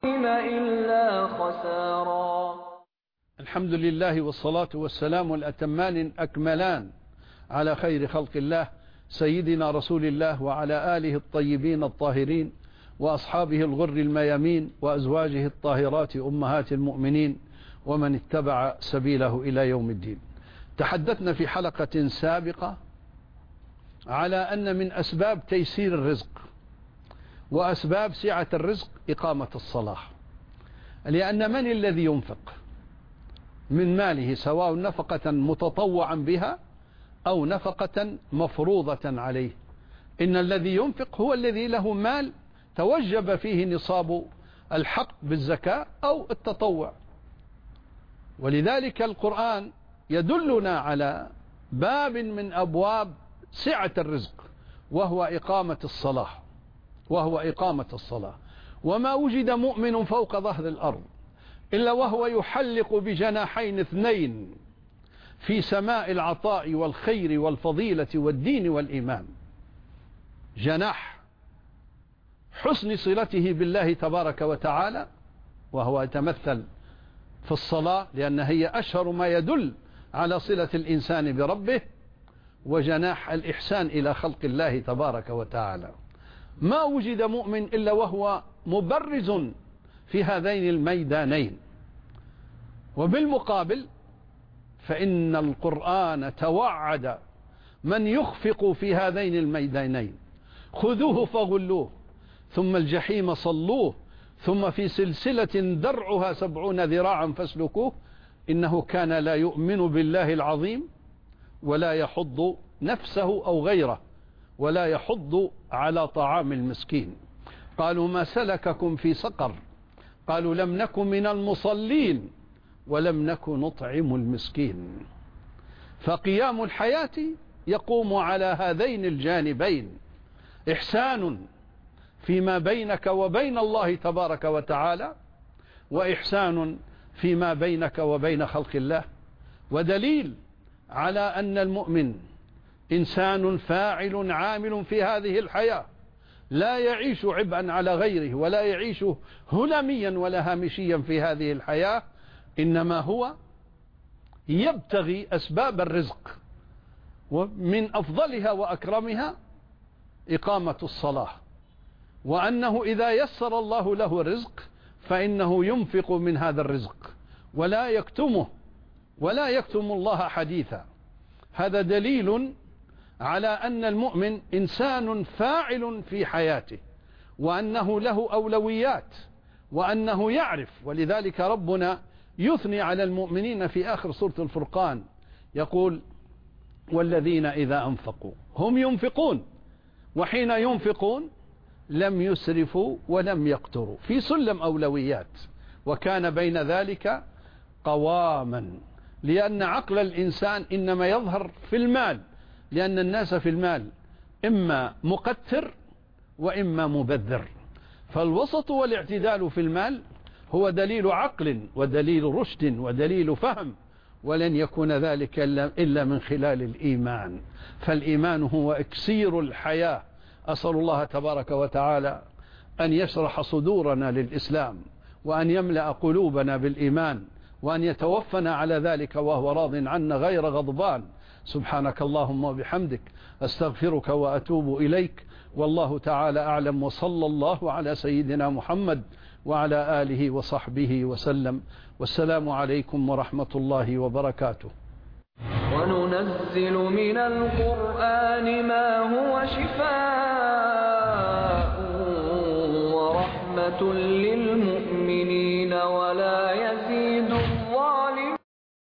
إلا خسارا. الحمد لله والصلاة والسلام الأتمان الأكملان على خير خلق الله سيدنا رسول الله وعلى آله الطيبين الطاهرين وأصحابه الغر الميامين وأزواجه الطاهرات أمهات المؤمنين ومن اتبع سبيله إلى يوم الدين. تحدثنا في حلقة سابقة على أن من أسباب تيسير الرزق وأسباب سعة الرزق إقامة الصلاة، لأن من الذي ينفق من ماله سواء نفقة متطوعا بها أو نفقة مفروضة عليه؟ إن الذي ينفق هو الذي له مال توجب فيه نصاب الحق بالزكاة أو التطوع. ولذلك القرآن يدلنا على باب من أبواب سعة الرزق وهو إقامة الصلاة. وما وجد مؤمن فوق ظهر الأرض إلا وهو يحلق بجناحين اثنين في سماء العطاء والخير والفضيلة والدين والإيمان: جناح حسن صلته بالله تبارك وتعالى وهو يتمثل في الصلاة لأن هي أشهر ما يدل على صلة الإنسان بربه، وجناح الإحسان إلى خلق الله تبارك وتعالى. ما وجد مؤمن إلا وهو مبرز في هذين الميدانين. وبالمقابل فإن القرآن توعد من يخفق في هذين الميدانين: خذوه فغلوه ثم الجحيم صلوه ثم في سلسلة درعها 70 ذراعا فاسلكوه إنه كان لا يؤمن بالله العظيم ولا يحض نفسه أو غيره ولا يحض على طعام المسكين. قالوا: ما سلككم في سقر؟ قالوا: لم نكن من المصلين ولم نكن نطعم المسكين. فقيام الحياة يقوم على هذين الجانبين: إحسان فيما بينك وبين الله تبارك وتعالى، وإحسان فيما بينك وبين خلق الله. ودليل على أن المؤمن إنسان فاعل عامل في هذه الحياة، لا يعيش عبئا على غيره ولا يعيش هلميا ولا هامشيا في هذه الحياة، إنما هو يبتغي أسباب الرزق، ومن أفضلها وأكرمها إقامة الصلاة. وأنه إذا يسر الله له الرزق فإنه ينفق من هذا الرزق ولا يكتمه ولا يكتم الله حديثا. هذا دليل على أن المؤمن إنسان فاعل في حياته، وأنه له أولويات، وأنه يعرف. ولذلك ربنا يثني على المؤمنين في آخر سورة الفرقان يقول: والذين إذا أنفقوا هم ينفقون، وحين ينفقون لم يسرفوا ولم يقتروا، في سلم أولويات، وكان بين ذلك قواما. لأن عقل الإنسان إنما يظهر في المال، لأن الناس في المال إما مقتر وإما مبذر. فالوسط والاعتدال في المال هو دليل عقل ودليل رشد ودليل فهم، ولن يكون ذلك إلا من خلال الإيمان. فالإيمان هو إكسير الحياة. أسأل الله تبارك وتعالى أن يشرح صدورنا للإسلام، وأن يملأ قلوبنا بالإيمان، وأن يتوفنا على ذلك وهو راض عنا غير غضبان. سبحانك اللهم وبحمدك، أستغفرك وأتوب إليك، والله تعالى أعلم، وصلى الله على سيدنا محمد وعلى آله وصحبه وسلم. والسلام عليكم ورحمة الله وبركاته. وننزل من القرآن ما هو شفاء ورحمة للمؤمنين ولا يزيد